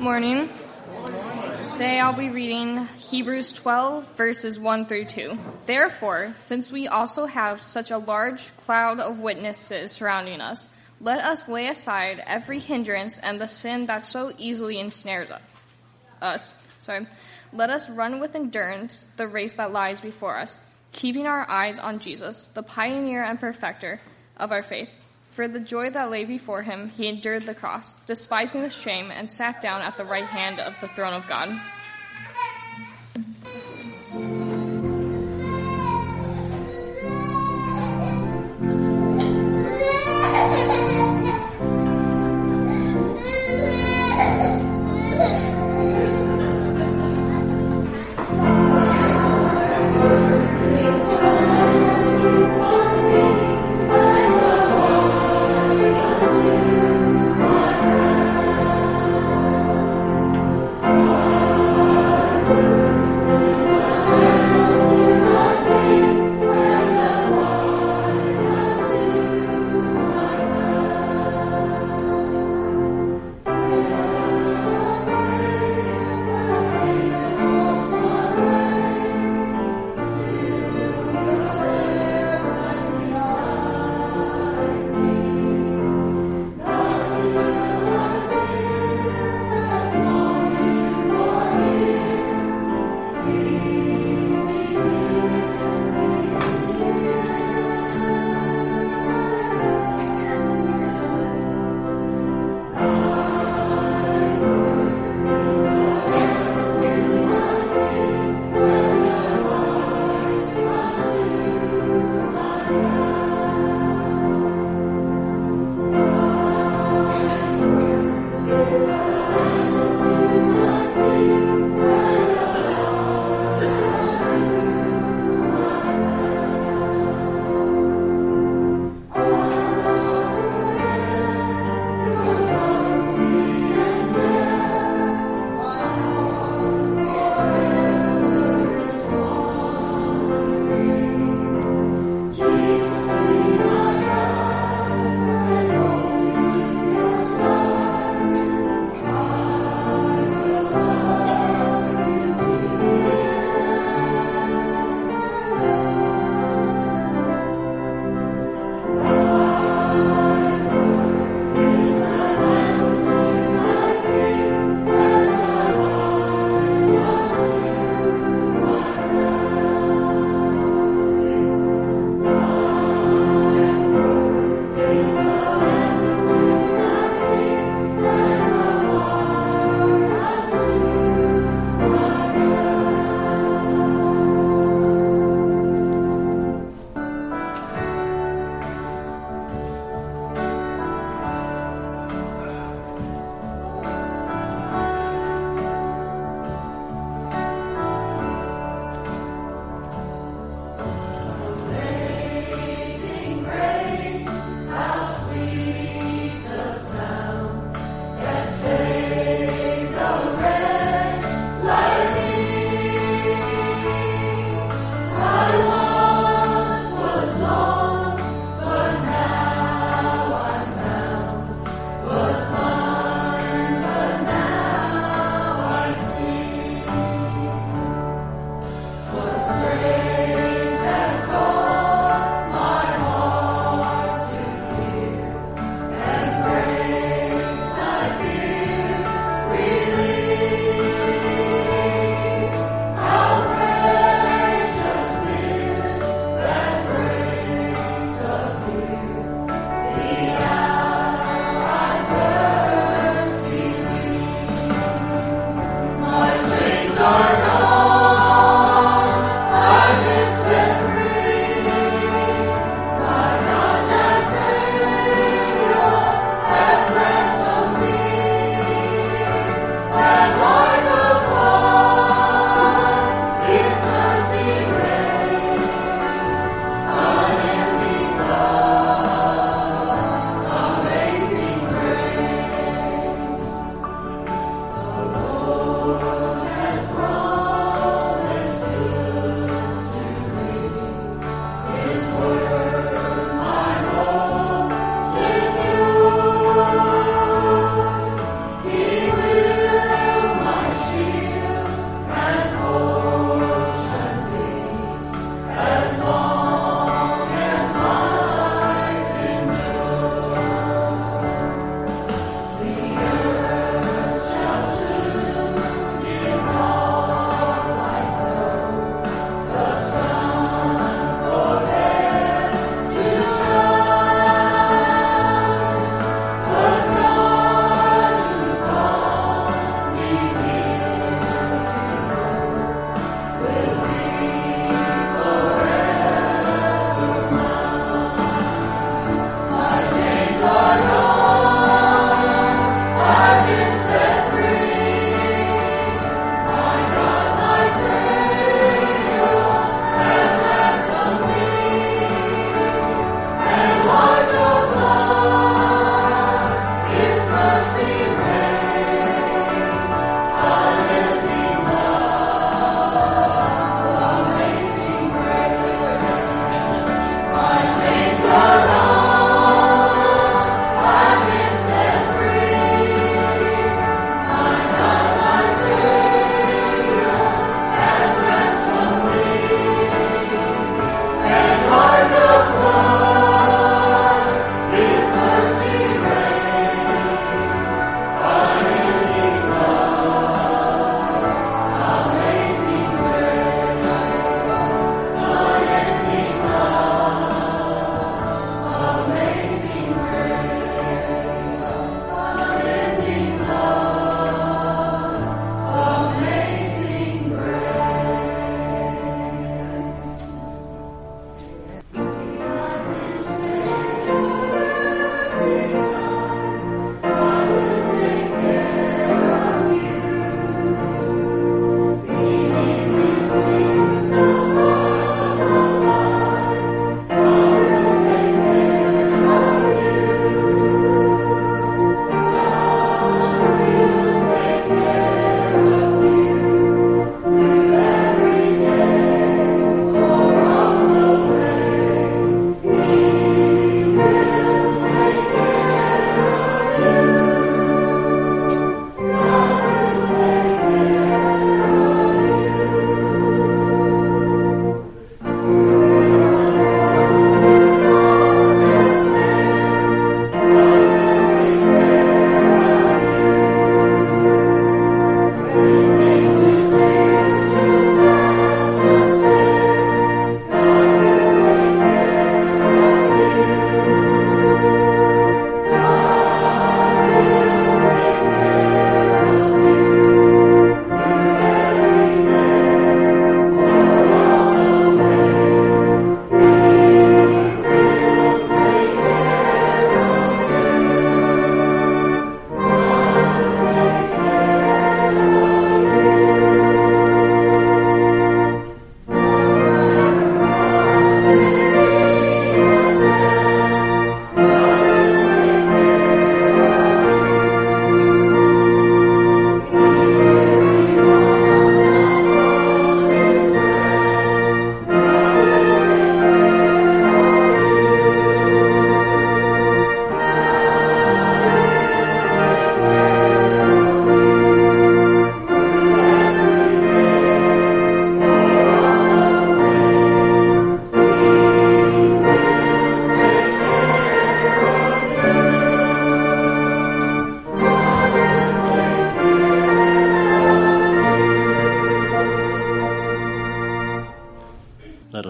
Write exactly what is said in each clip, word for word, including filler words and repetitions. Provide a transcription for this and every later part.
Morning. Today I'll be reading Hebrews twelve, verses one through two. Therefore, since we also have such a large cloud of witnesses surrounding us, let us lay aside every hindrance and the sin that so easily ensnares us. Sorry. Let us run with endurance the race that lies before us, keeping our eyes on Jesus, the pioneer and perfecter of our faith. For the joy that lay before him, he endured the cross, despising the shame, and sat down at the right hand of the throne of God. Oh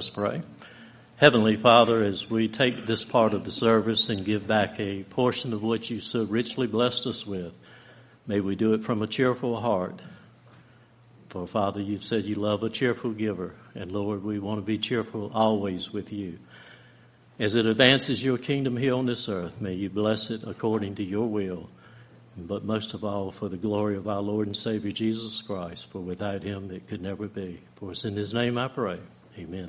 us pray. Heavenly Father, as we take this part of the service and give back a portion of what you so richly blessed us with, may we do it from a cheerful heart. For, Father, you've said you love a cheerful giver. And, Lord, we want to be cheerful always with you. As it advances your kingdom here on this earth, may you bless it according to your will. But most of all, for the glory of our Lord and Savior Jesus Christ. For without him it could never be. For it's in his name I pray. Amen.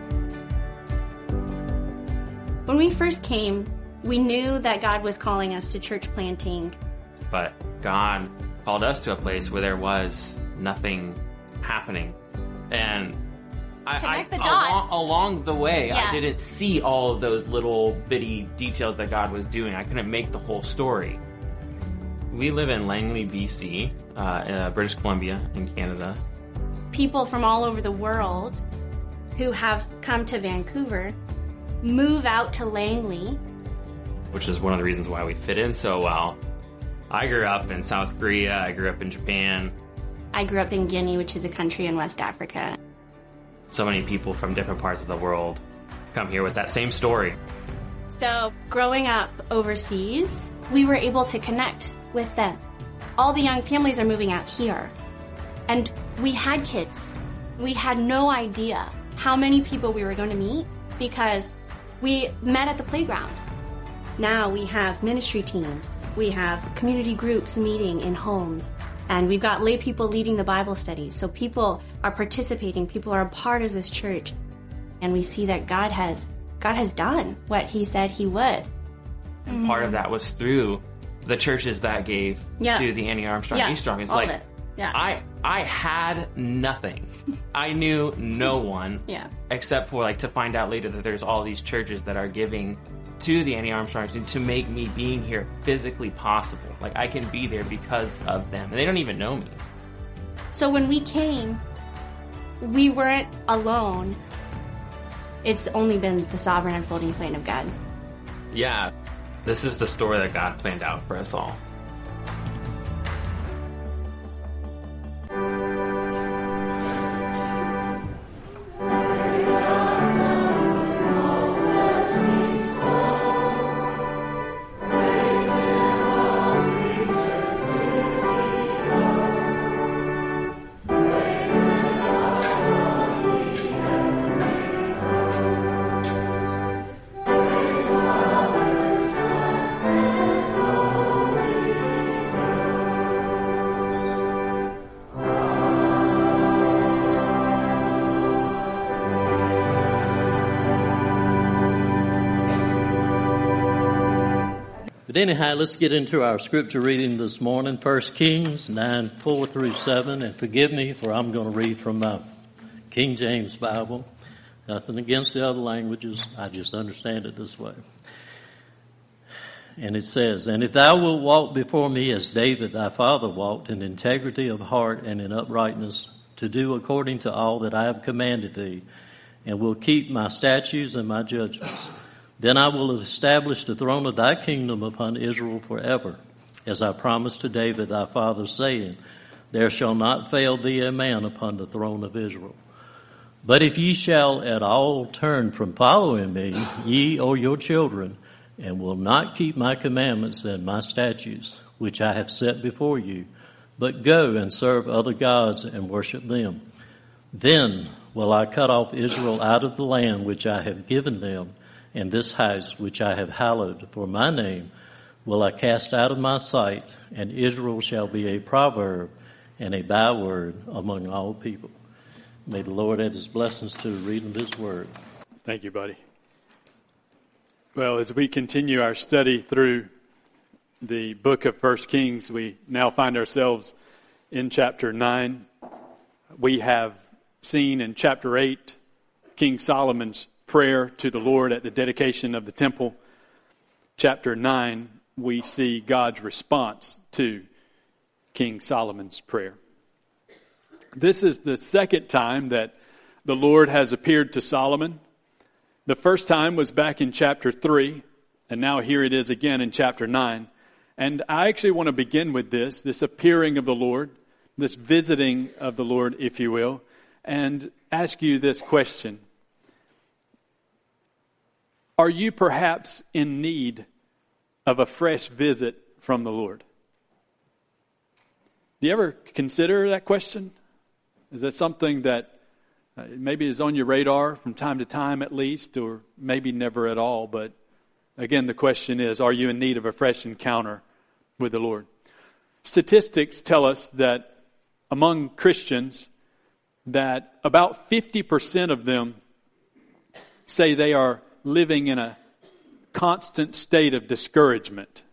When we first came, we knew that God was calling us to church planting. But God called us to a place where there was nothing happening. And I, Connect I, the dots. Along, along the way, Yeah. I didn't see all of those little bitty details that God was doing. I couldn't make the whole story. We live in Langley, B C, uh, uh, British Columbia in Canada. People from all over the world who have come to Vancouver move out to Langley. Which is one of the reasons why we fit in so well. I grew up in South Korea. I grew up in Japan. I grew up in Guinea, which is a country in West Africa. So many people from different parts of the world come here with that same story. So growing up overseas, we were able to connect with them. All the young families are moving out here. And we had kids. We had no idea how many people we were going to meet because we met at the playground. Now we have ministry teams. We have community groups meeting in homes. And we've got lay people leading the Bible studies. So people are participating. People are a part of this church. And we see that God has God has done what he said he would. And Mm-hmm. part of that was through the churches that gave Yeah. to the Annie Armstrong Yeah, East Strong. It's all like of it. Yeah. I I had nothing. I knew no one Yeah. except for like to find out later that there's all these churches that are giving to the Annie Armstrong to make me being here physically possible. Like I can be there because of them. And they don't even know me. So when we came, we weren't alone. It's only been the sovereign unfolding plan of God. Yeah. This is the story that God planned out for us all. But anyhow, let's get into our scripture reading this morning. First Kings nine, four through seven. And forgive me, for I'm going to read from my King James Bible. Nothing against the other languages. I just understand it this way. And it says, "And if thou wilt walk before me as David thy father walked, in integrity of heart and in uprightness, to do according to all that I have commanded thee, and will keep my statutes and my judgments, then I will establish the throne of thy kingdom upon Israel forever, as I promised to David thy father, saying, There shall not fail thee a man upon the throne of Israel. But if ye shall at all turn from following me, ye or your children, and will not keep my commandments and my statutes, which I have set before you, but go and serve other gods and worship them, then will I cut off Israel out of the land which I have given them, and this house which I have hallowed for my name will I cast out of my sight, and Israel shall be a proverb and a byword among all people." May the Lord add his blessings to the reading of his word. Thank you, buddy. Well, as we continue our study through the book of First Kings, we now find ourselves in chapter nine. We have seen in chapter eight King Solomon's prayer to the Lord at the dedication of the temple. Chapter nine, we see God's response to King Solomon's prayer. This is the second time that the Lord has appeared to Solomon. The first time was back in chapter three, and now here it is again in chapter nine. And I actually want to begin with this, this appearing of the Lord, this visiting of the Lord, if you will, and ask you this question. Are you perhaps in need of a fresh visit from the Lord? Do you ever consider that question? Is that something that uh, maybe is on your radar from time to time at least, or maybe never at all? But again, the question is, are you in need of a fresh encounter with the Lord? Statistics tell us that among Christians, that about fifty percent of them say they are living in a constant state of discouragement.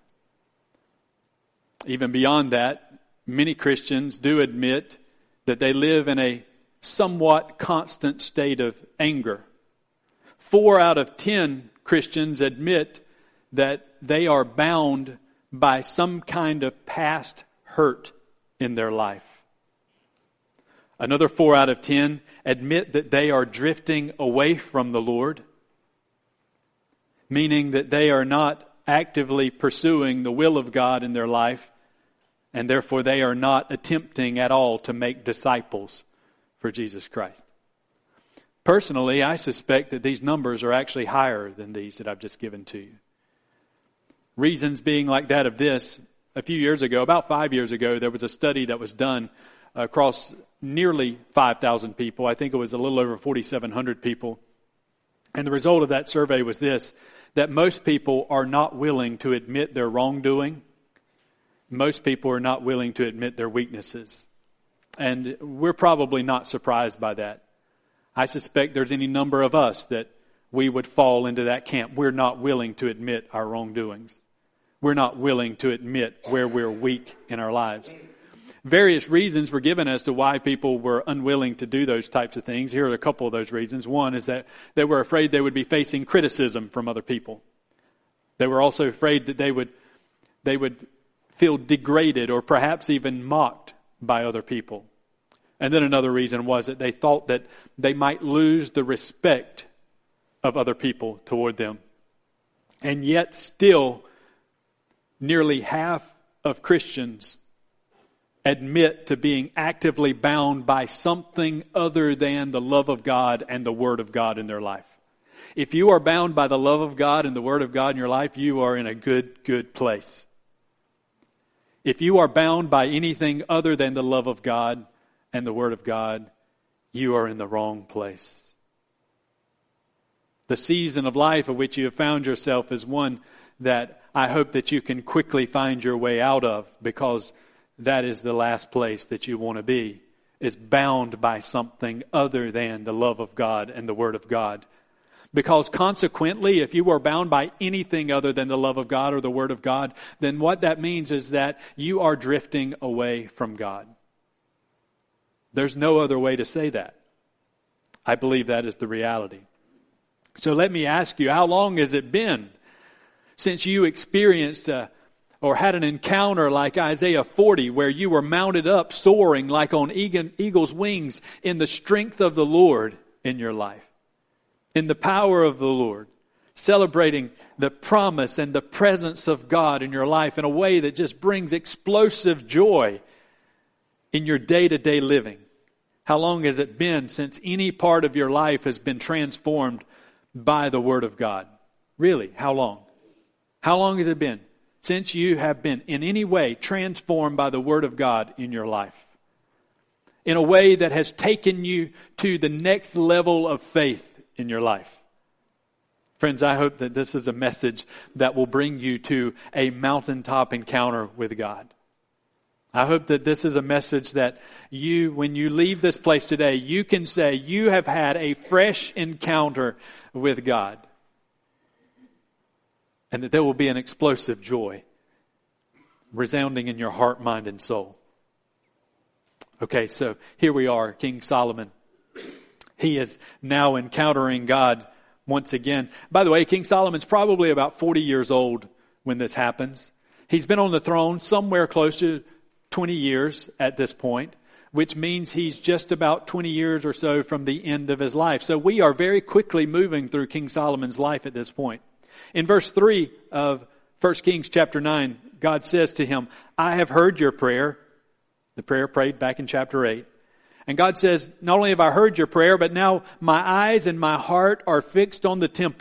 Even beyond that, many Christians do admit that they live in a somewhat constant state of anger. Four out of ten Christians admit that they are bound by some kind of past hurt in their life. Another four out of ten admit that they are drifting away from the Lord, meaning that they are not actively pursuing the will of God in their life, and therefore they are not attempting at all to make disciples for Jesus Christ. Personally, I suspect that these numbers are actually higher than these that I've just given to you. Reasons being like that of this, a few years ago, about five years ago, there was a study that was done across nearly five thousand people. I think it was a little over forty-seven hundred people. And the result of that survey was this, that most people are not willing to admit their wrongdoing. Most people are not willing to admit their weaknesses. And we're probably not surprised by that. I suspect there's any number of us that we would fall into that camp. We're not willing to admit our wrongdoings. We're not willing to admit where we're weak in our lives. Various reasons were given as to why people were unwilling to do those types of things. Here are a couple of those reasons. One is that they were afraid they would be facing criticism from other people. They were also afraid that they would they would feel degraded or perhaps even mocked by other people. And then another reason was that they thought that they might lose the respect of other people toward them. And yet still, nearly half of Christians admit to being actively bound by something other than the love of God and the Word of God in their life. If you are bound by the love of God and the Word of God in your life, you are in a good, good place. If you are bound by anything other than the love of God and the Word of God, you are in the wrong place. The season of life of which you have found yourself is one that I hope that you can quickly find your way out of, because that is the last place that you want to be, is bound by something other than the love of God and the Word of God. Because consequently, if you are bound by anything other than the love of God or the Word of God, then what that means is that you are drifting away from God. There's no other way to say that. I believe that is the reality. So let me ask you, how long has it been since you experienced a or had an encounter like Isaiah forty, where you were mounted up, soaring like on eagle's wings in the strength of the Lord in your life, in the power of the Lord, celebrating the promise and the presence of God in your life in a way that just brings explosive joy in your day-to-day living? How long has it been since any part of your life has been transformed by the Word of God? Really, how long? How long has it been since you have been in any way transformed by the Word of God in your life? In a way that has taken you to the next level of faith in your life. Friends, I hope that this is a message that will bring you to a mountaintop encounter with God. I hope that this is a message that you, when you leave this place today, you can say you have had a fresh encounter with God. And that there will be an explosive joy resounding in your heart, mind, and soul. Okay, so here we are, King Solomon. He is now encountering God once again. By the way, King Solomon's probably about forty years old when this happens. He's been on the throne somewhere close to twenty years at this point, which means he's just about twenty years or so from the end of his life. So we are very quickly moving through King Solomon's life at this point. In verse three of First Kings chapter nine, God says to him, I have heard your prayer. The prayer prayed back in chapter eight. And God says, not only have I heard your prayer, but now my eyes and my heart are fixed on the temple.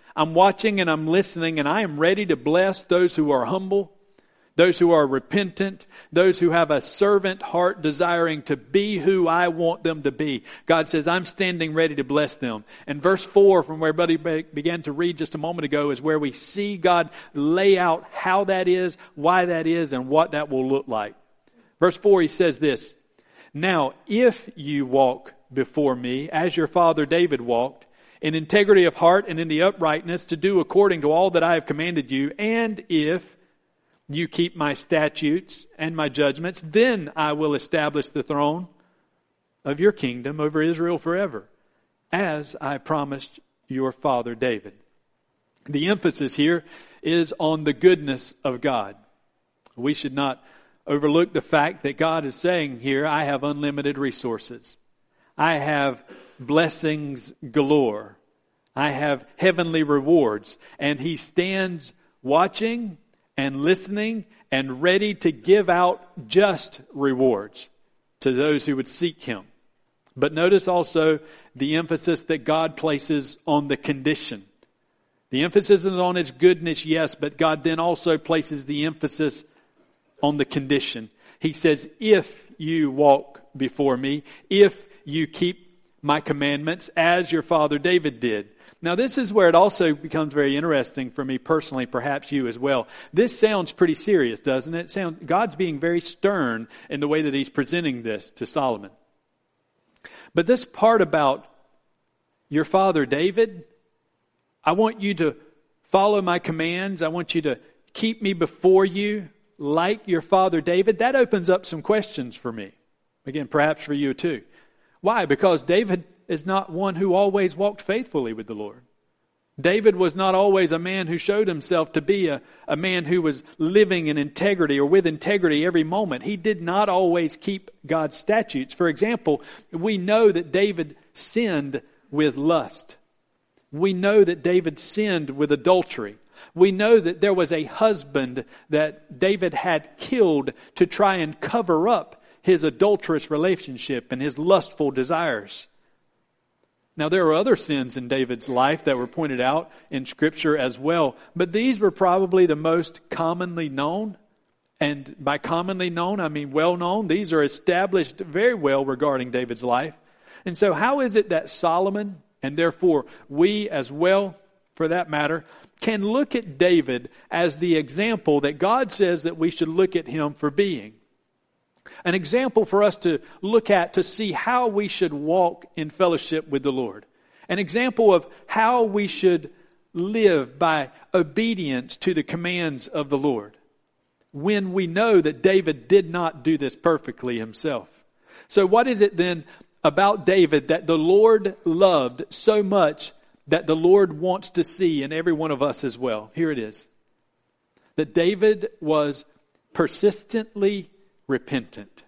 I'm watching and I'm listening, and I am ready to bless those who are humble, those who are repentant, those who have a servant heart desiring to be who I want them to be. God says, I'm standing ready to bless them. And verse four, from where Buddy began to read just a moment ago, is where we see God lay out how that is, why that is, and what that will look like. Verse four, he says this, now if you walk before me as your father David walked, in integrity of heart and in the uprightness to do according to all that I have commanded you, and if you keep my statutes and my judgments, then I will establish the throne of your kingdom over Israel forever, as I promised your father David. The emphasis here is on the goodness of God. We should not overlook the fact that God is saying here, I have unlimited resources. I have blessings galore. I have heavenly rewards. And He stands watching and listening and ready to give out just rewards to those who would seek Him. But notice also the emphasis that God places on the condition. The emphasis is on His goodness, yes, but God then also places the emphasis on the condition. He says, if you walk before me, if you keep my commandments as your father David did. Now this is where it also becomes very interesting for me personally, perhaps you as well. This sounds pretty serious, doesn't it? Sound, God's being very stern in the way that He's presenting this to Solomon. But this part about your father David, I want you to follow my commands. I want you to keep me before you like your father David. That opens up some questions for me. Again, perhaps for you too. Why? Because David is not one who always walked faithfully with the Lord. David was not always a man who showed himself to be a, a man who was living in integrity or with integrity every moment. He did not always keep God's statutes. For example, we know that David sinned with lust. We know that David sinned with adultery. We know that there was a husband that David had killed to try and cover up his adulterous relationship and his lustful desires. Now, there are other sins in David's life that were pointed out in Scripture as well, but these were probably the most commonly known. And by commonly known, I mean well known. These are established very well regarding David's life. And so how is it that Solomon, and therefore we as well, for that matter, can look at David as the example that God says that we should look at him for being? An example for us to look at to see how we should walk in fellowship with the Lord. An example of how we should live by obedience to the commands of the Lord. When we know that David did not do this perfectly himself. So what is it then about David that the Lord loved so much that the Lord wants to see in every one of us as well? Here it is. That David was persistently repentant.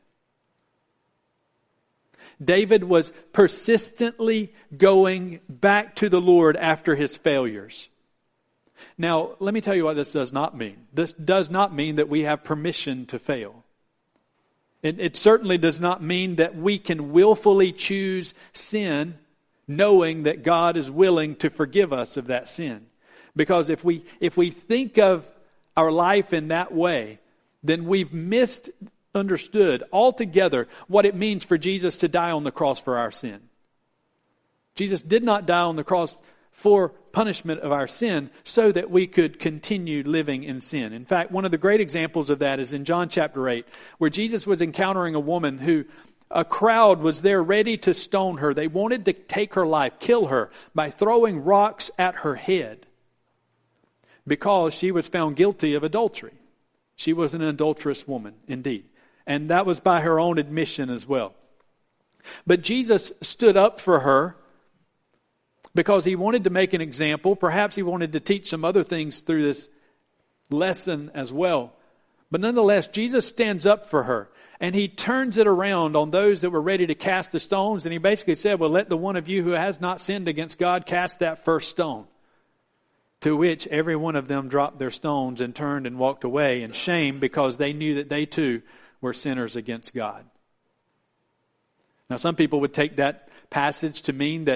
David was persistently going back to the Lord after his failures. Now, let me tell you what this does not mean. This does not mean that we have permission to fail. It, it certainly does not mean that we can willfully choose sin knowing that God is willing to forgive us of that sin. Because if we if we think of our life in that way, then we've misunderstood altogether what it means for Jesus to die on the cross for our sin. Jesus did not die on the cross for punishment of our sin so that we could continue living in sin. In fact, one of the great examples of that is in John chapter eight, where Jesus was encountering a woman who a crowd was there ready to stone her. They wanted to take her life, kill her, by throwing rocks at her head because she was found guilty of adultery. She was an adulterous woman, indeed. And that was by her own admission as well. But Jesus stood up for her because He wanted to make an example. Perhaps He wanted to teach some other things through this lesson as well. But nonetheless, Jesus stands up for her. And He turns it around on those that were ready to cast the stones. And He basically said, well, let the one of you who has not sinned against God cast that first stone. To which every one of them dropped their stones and turned and walked away in shame because they knew that they too were sinners against God. Now, some people would take that passage to mean that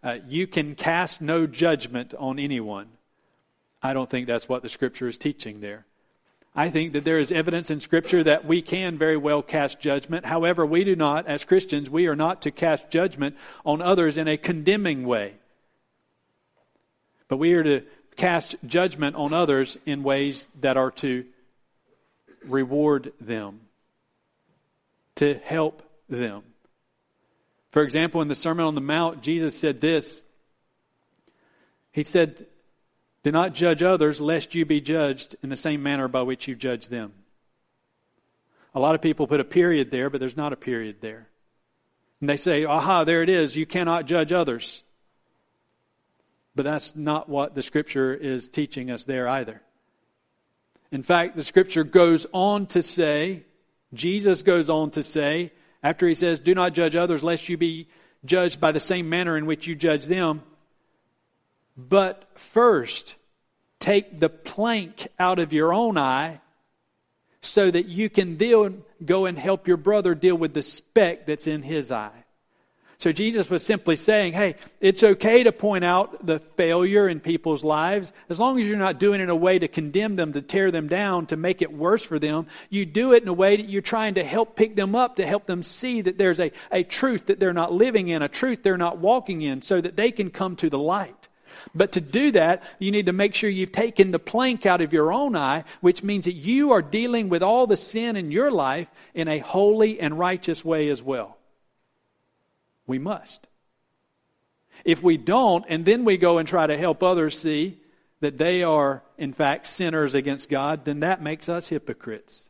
uh, you can cast no judgment on anyone. I don't think that's what the Scripture is teaching there. I think that there is evidence in Scripture that we can very well cast judgment. However, we do not, as Christians, we are not to cast judgment on others in a condemning way. But we are to cast judgment on others in ways that are to reward them, to help them. For example, in the Sermon on the Mount, Jesus said this. He said, "Do not judge others, lest you be judged in the same manner by which you judge them." A lot of people put a period there, but there's not a period there. And they say, aha, there it is, you cannot judge others. But that's not what the Scripture is teaching us there either. In fact, the Scripture goes on to say, Jesus goes on to say, after he says, "Do not judge others, lest you be judged by the same manner in which you judge them. But first, take the plank out of your own eye so that you can deal, go and help your brother deal with the speck that's in his eye." So Jesus was simply saying, hey, it's okay to point out the failure in people's lives. As long as you're not doing it in a way to condemn them, to tear them down, to make it worse for them. You do it in a way that you're trying to help pick them up, to help them see that there's a, a truth that they're not living in, a truth they're not walking in, so that they can come to the light. But to do that, you need to make sure you've taken the plank out of your own eye, which means that you are dealing with all the sin in your life in a holy and righteous way as well. We must. If we don't, and then we go and try to help others see that they are, in fact, sinners against God, then that makes us hypocrites.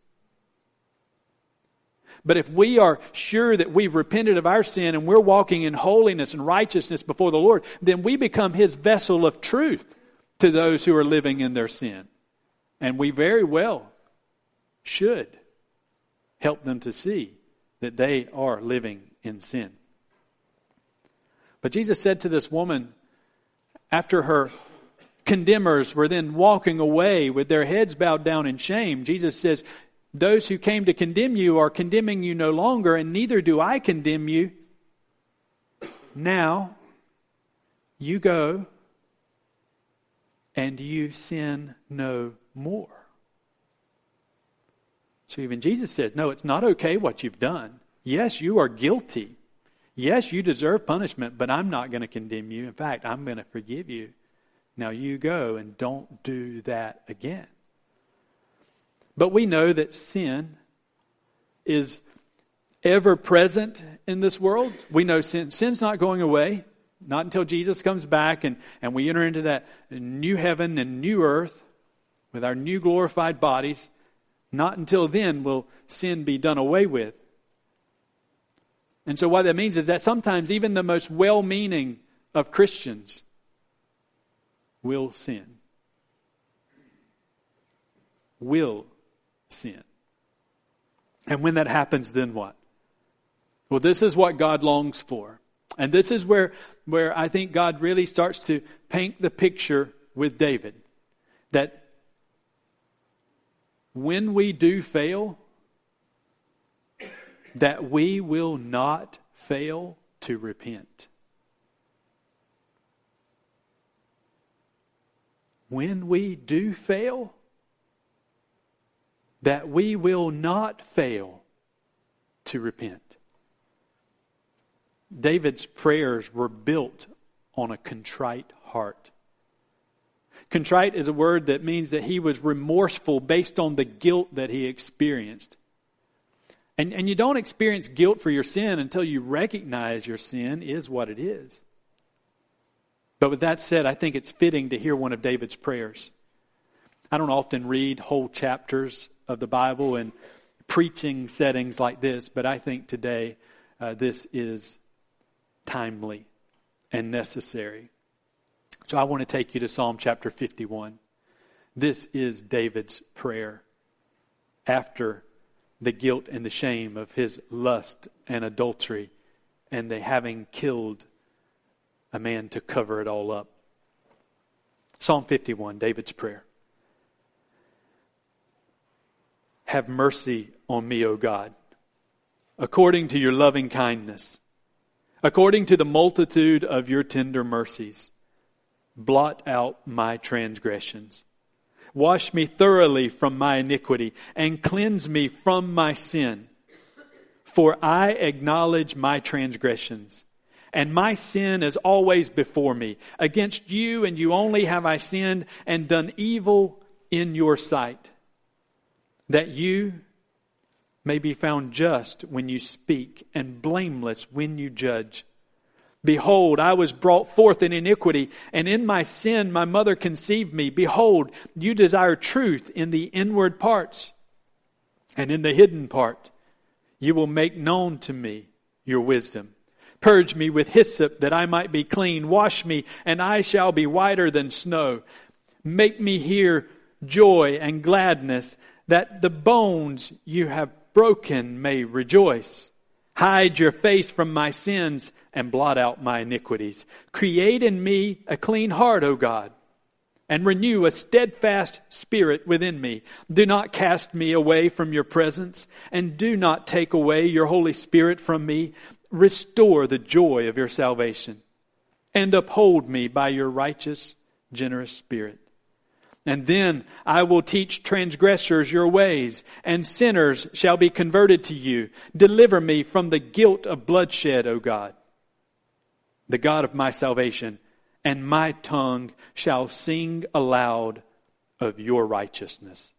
But if we are sure that we've repented of our sin and we're walking in holiness and righteousness before the Lord, then we become His vessel of truth to those who are living in their sin. And we very well should help them to see that they are living in sin. But Jesus said to this woman, after her condemners were then walking away with their heads bowed down in shame, Jesus says, "Those who came to condemn you are condemning you no longer, and neither do I condemn you. Now, you go and you sin no more." So even Jesus says, no, it's not okay what you've done. Yes, you are guilty. Yes, you deserve punishment, but I'm not going to condemn you. In fact, I'm going to forgive you. Now you go and don't do that again. But we know that sin is ever present in this world. We know sin, sin's not going away. Not until Jesus comes back and, and we enter into that new heaven and new earth with our new glorified bodies. Not until then will sin be done away with. And so what that means is that sometimes even the most well-meaning of Christians will sin. Will sin. And when that happens, then what? Well, this is what God longs for. And this is where, where I think God really starts to paint the picture with David. That when we do fail, that we will not fail to repent. When we do fail, that we will not fail to repent. David's prayers were built on a contrite heart. Contrite is a word that means that he was remorseful based on the guilt that he experienced. And, and you don't experience guilt for your sin until you recognize your sin is what it is. But with that said, I think it's fitting to hear one of David's prayers. I don't often read whole chapters of the Bible in preaching settings like this, but I think today uh, this is timely and necessary. So I want to take you to Psalm chapter fifty-one. This is David's prayer after the guilt and the shame of his lust and adultery and the having killed a man to cover it all up. Psalm fifty-one, David's prayer. Have mercy on me, O God, according to your loving kindness. According to the multitude of your tender mercies, blot out my transgressions. Wash me thoroughly from my iniquity and cleanse me from my sin. For I acknowledge my transgressions, and my sin is always before me. Against you and you only have I sinned and done evil in your sight, that you may be found just when you speak and blameless when you judge. Behold, I was brought forth in iniquity, and in my sin my mother conceived me. Behold, you desire truth in the inward parts, and in the hidden part you will make known to me your wisdom. Purge me with hyssop that I might be clean. Wash me, and I shall be whiter than snow. Make me hear joy and gladness, that the bones you have broken may rejoice. Hide your face from my sins and blot out my iniquities. Create in me a clean heart, O God, and renew a steadfast spirit within me. Do not cast me away from your presence, and do not take away your Holy Spirit from me. Restore the joy of your salvation, and uphold me by your righteous, generous spirit. And then I will teach transgressors your ways, and sinners shall be converted to you. Deliver me from the guilt of bloodshed, O God, the God of my salvation, and my tongue shall sing aloud of your righteousness.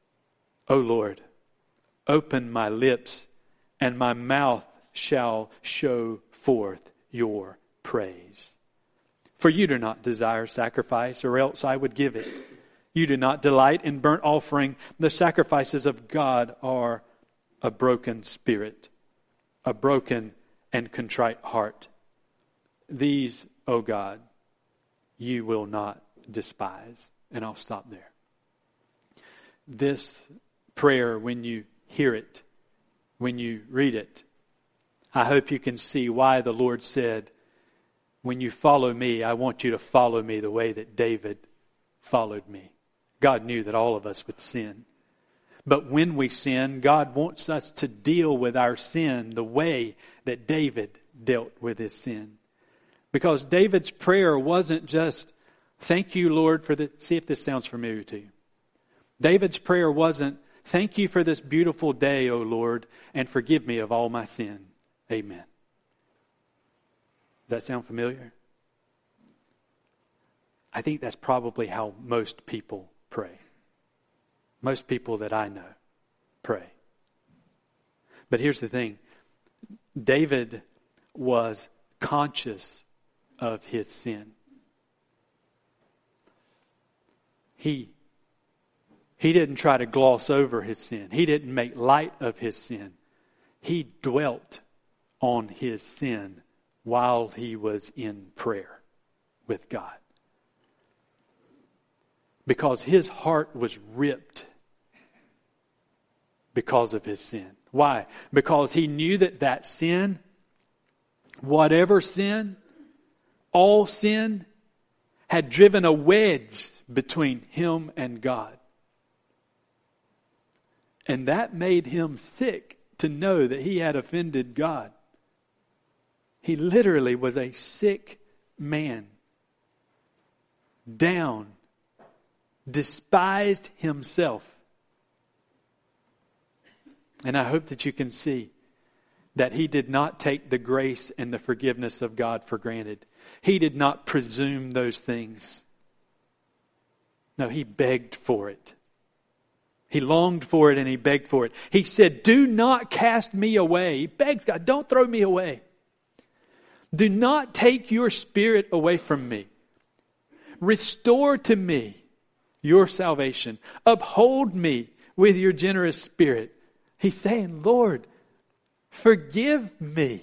O Lord, open my lips, and my mouth shall show forth your praise. For you do not desire sacrifice, or else I would give it. You do not delight in burnt offering. The sacrifices of God are a broken spirit, a broken and contrite heart. These, O God, you will not despise. And I'll stop there. This prayer, when you hear it, when you read it, I hope you can see why the Lord said, when you follow me, I want you to follow me the way that David followed me. God knew that all of us would sin. But when we sin, God wants us to deal with our sin the way that David dealt with his sin. Because David's prayer wasn't just, thank you, Lord, for the... See if this sounds familiar to you. David's prayer wasn't, thank you for this beautiful day, O Lord, and forgive me of all my sin. Amen. Does that sound familiar? I think that's probably how most people pray. Most people that I know pray. But here's the thing. David was conscious of his sin. He, he didn't try to gloss over his sin. He didn't make light of his sin. He dwelt on his sin while he was in prayer with God. Because his heart was ripped because of his sin. Why? Because he knew that that sin, whatever sin, all sin, had driven a wedge between him and God. And that made him sick to know that he had offended God. He literally was a sick man. Down. Despised himself. And I hope that you can see that he did not take the grace and the forgiveness of God for granted. He did not presume those things. No, he begged for it. He longed for it and he begged for it. He said, do not cast me away. He begs God, don't throw me away. Do not take your spirit away from me. Restore to me your salvation. Uphold me with your generous spirit. He's saying, Lord, forgive me.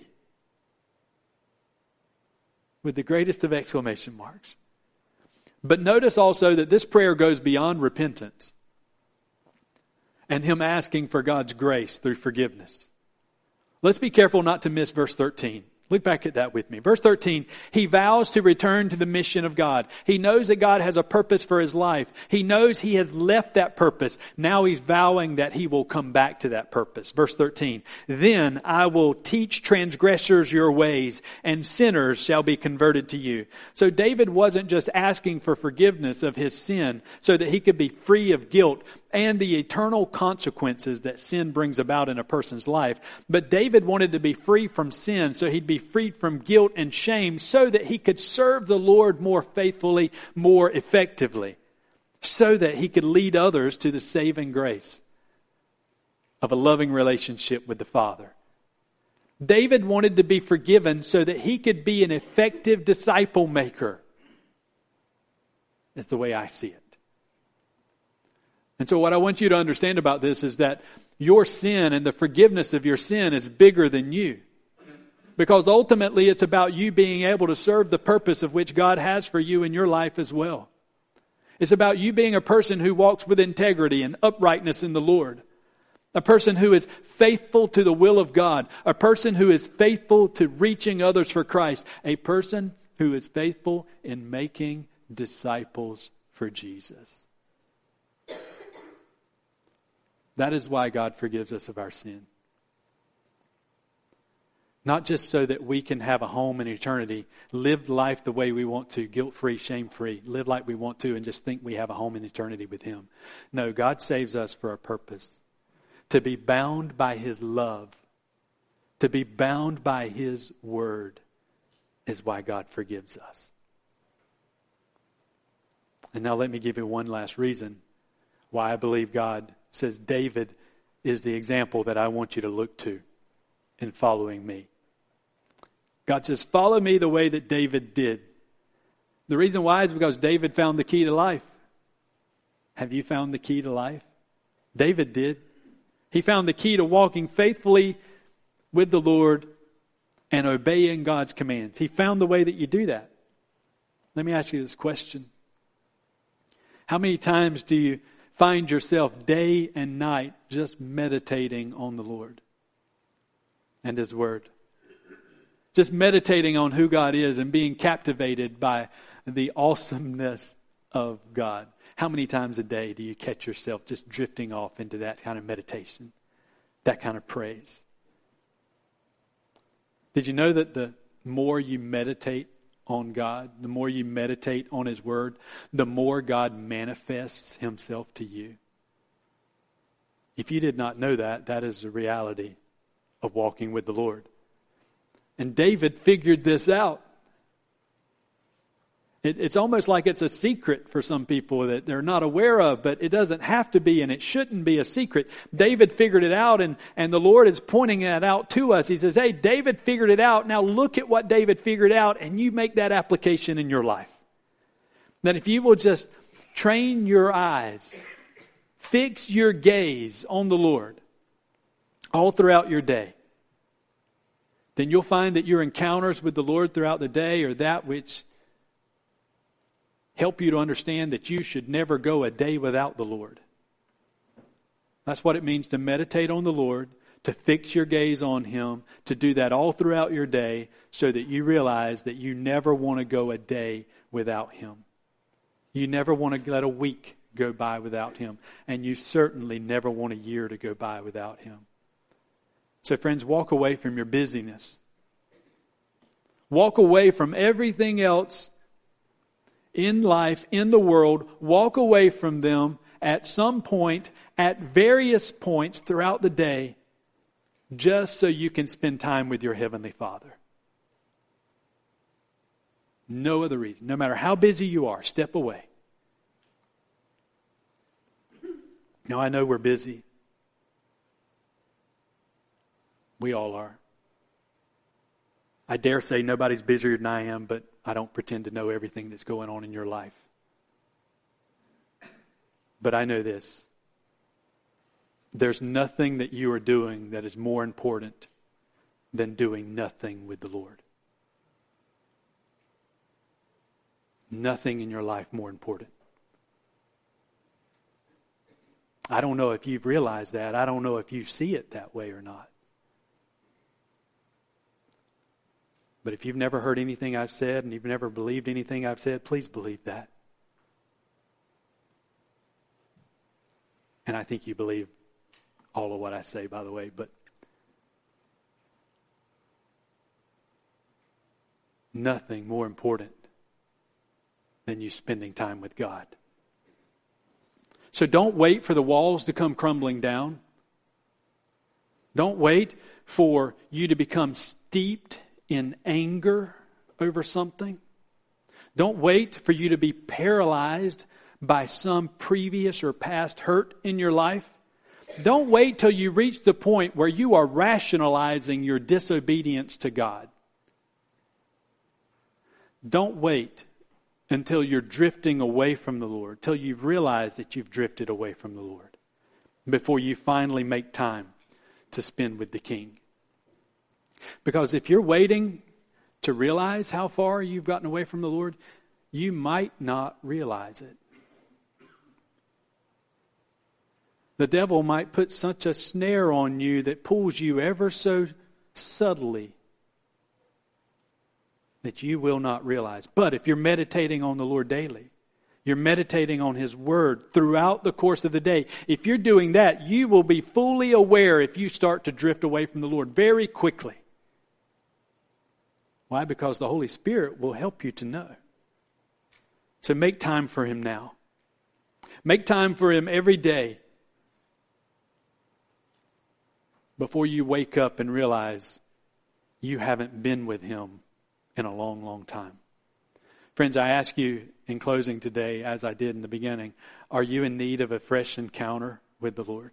With the greatest of exclamation marks. But notice also that this prayer goes beyond repentance and him asking for God's grace through forgiveness. Let's be careful not to miss verse thirteen. Look back at that with me. Verse thirteen, he vows to return to the mission of God. He knows that God has a purpose for his life. He knows he has left that purpose. Now he's vowing that he will come back to that purpose. Verse thirteen, then I will teach transgressors your ways, and sinners shall be converted to you. So David wasn't just asking for forgiveness of his sin so that he could be free of guilt and the eternal consequences that sin brings about in a person's life. But David wanted to be free from sin so he'd be freed from guilt and shame so that he could serve the Lord more faithfully, more effectively, so that he could lead others to the saving grace of a loving relationship with the Father. David wanted to be forgiven so that he could be an effective disciple maker. That's the way I see it. And so what I want you to understand about this is that your sin and the forgiveness of your sin is bigger than you. Because ultimately it's about you being able to serve the purpose of which God has for you in your life as well. It's about you being a person who walks with integrity and uprightness in the Lord. A person who is faithful to the will of God. A person who is faithful to reaching others for Christ. A person who is faithful in making disciples for Jesus. That is why God forgives us of our sin. Not just so that we can have a home in eternity, live life the way we want to, guilt-free, shame-free, live like we want to and just think we have a home in eternity with Him. No, God saves us for a purpose. To be bound by His love, to be bound by His word is why God forgives us. And now let me give you one last reason why I believe God says David is the example that I want you to look to in following me. God says, follow me the way that David did. The reason why is because David found the key to life. Have you found the key to life? David did. He found the key to walking faithfully with the Lord and obeying God's commands. He found the way that you do that. Let me ask you this question. How many times do you find yourself day and night just meditating on the Lord and His Word? Just meditating on who God is and being captivated by the awesomeness of God. How many times a day do you catch yourself just drifting off into that kind of meditation, that kind of praise? Did you know that the more you meditate on God, the more you meditate on His Word, the more God manifests Himself to you? If you did not know that, that is the reality of walking with the Lord. And David figured this out. It, it's almost like it's a secret for some people that they're not aware of, but it doesn't have to be and it shouldn't be a secret. David figured it out, and, and the Lord is pointing that out to us. He says, hey, David figured it out. Now look at what David figured out, and you make that application in your life. That if you will just train your eyes, fix your gaze on the Lord all throughout your day, then you'll find that your encounters with the Lord throughout the day are that which help you to understand that you should never go a day without the Lord. That's what it means to meditate on the Lord, to fix your gaze on Him, to do that all throughout your day so that you realize that you never want to go a day without Him. You never want to let a week go by without Him. And you certainly never want a year to go by without Him. So friends, walk away from your busyness. Walk away from everything else in life, in the world. Walk away from them at some point, at various points throughout the day, just so you can spend time with your Heavenly Father. No other reason. No matter how busy you are, step away. Now, I know we're busy. We all are. I dare say nobody's busier than I am, but I don't pretend to know everything that's going on in your life. But I know this. There's nothing that you are doing that is more important than doing nothing with the Lord. Nothing in your life more important. I don't know if you've realized that. I don't know if you see it that way or not. But if you've never heard anything I've said and you've never believed anything I've said, please believe that. And I think you believe all of what I say, by the way, but nothing more important than you spending time with God. So don't wait for the walls to come crumbling down. Don't wait for you to become steeped in anger over something. Don't wait for you to be paralyzed by some previous or past hurt in your life. Don't wait till you reach the point where you are rationalizing your disobedience to God. Don't wait until you're drifting away from the Lord, till you've realized that you've drifted away from the Lord, before you finally make time to spend with the King. Because if you're waiting to realize how far you've gotten away from the Lord, you might not realize it. The devil might put such a snare on you that pulls you ever so subtly that you will not realize. But if you're meditating on the Lord daily, you're meditating on His Word throughout the course of the day, if you're doing that, you will be fully aware if you start to drift away from the Lord very quickly. Why? Because the Holy Spirit will help you to know. So make time for Him now. Make time for Him every day before you wake up and realize you haven't been with Him in a long, long time. Friends, I ask you in closing today, as I did in the beginning, are you in need of a fresh encounter with the Lord?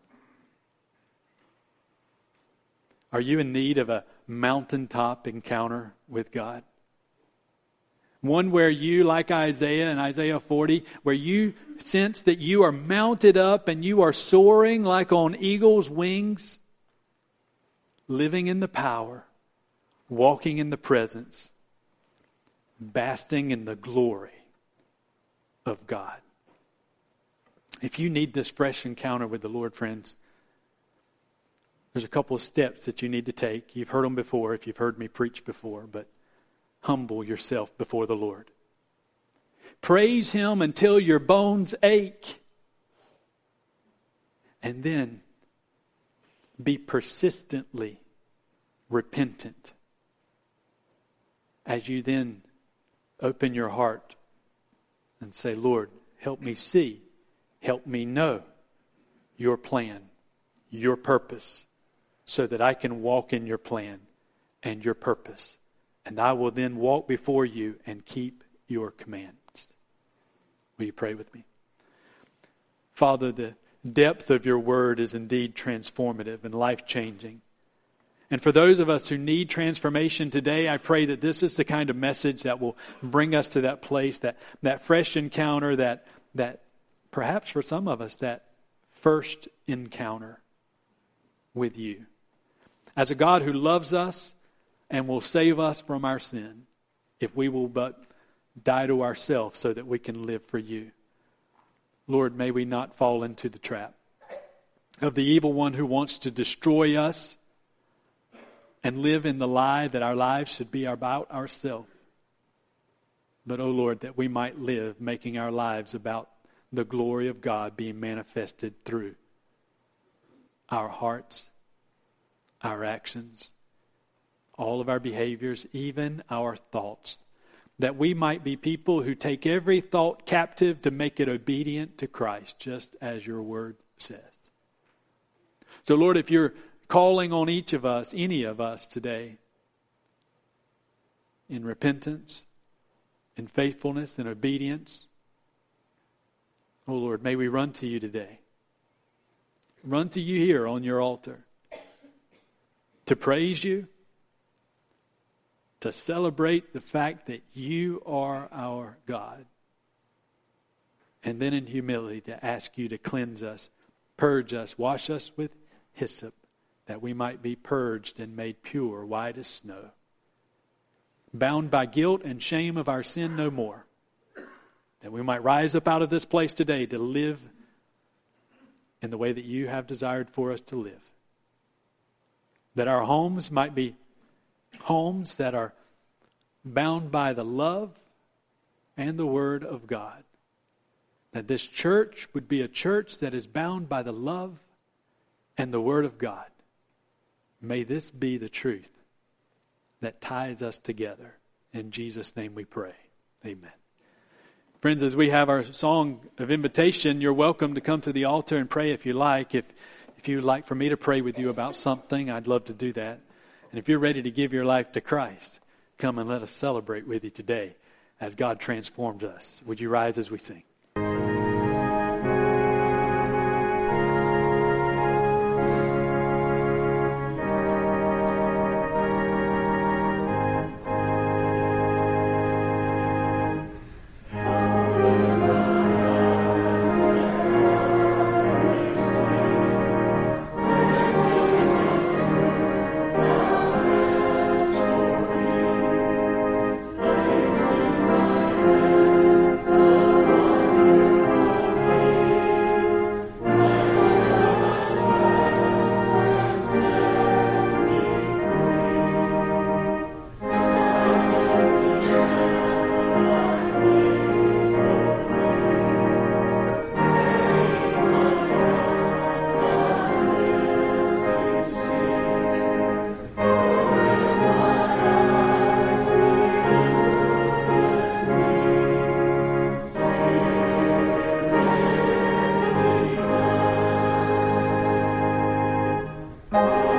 Are you in need of a mountaintop encounter with God? One where you, like Isaiah in Isaiah forty, where you sense that you are mounted up and you are soaring like on eagle's wings, living in the power, walking in the presence, basking in the glory of God. If you need this fresh encounter with the Lord, friends, there's a couple of steps that you need to take. You've heard them before if you've heard me preach before, but humble yourself before the Lord. Praise Him until your bones ache. And then be persistently repentant. As you then open your heart and say, Lord, help me see, help me know your plan, your purpose, so that I can walk in your plan and your purpose. And I will then walk before you and keep your commands. Will you pray with me? Father, the depth of your word is indeed transformative and life-changing. And for those of us who need transformation today, I pray that this is the kind of message that will bring us to that place, that, that fresh encounter, that, that perhaps for some of us, that first encounter with you. As a God who loves us and will save us from our sin, if we will but die to ourselves so that we can live for you. Lord, may we not fall into the trap of the evil one who wants to destroy us and live in the lie that our lives should be about ourselves. But, oh Lord, that we might live making our lives about the glory of God being manifested through our hearts, our actions, all of our behaviors, even our thoughts. That we might be people who take every thought captive to make it obedient to Christ, just as your word says. So, Lord, if you're calling on each of us, any of us today, in repentance, in faithfulness, in obedience, oh Lord, may we run to you today. Run to you here on your altar to praise you, to celebrate the fact that you are our God, and then in humility to ask you to cleanse us, purge us, wash us with hyssop, that we might be purged and made pure, white as snow. Bound by guilt and shame of our sin no more. That we might rise up out of this place today to live in the way that you have desired for us to live. That our homes might be homes that are bound by the love and the Word of God. That this church would be a church that is bound by the love and the Word of God. May this be the truth that ties us together. In Jesus' name we pray. Amen. Friends, as we have our song of invitation, you're welcome to come to the altar and pray if you like. If, if you would like for me to pray with you about something, I'd love to do that. And if you're ready to give your life to Christ, come and let us celebrate with you today as God transforms us. Would you rise as we sing? Bye.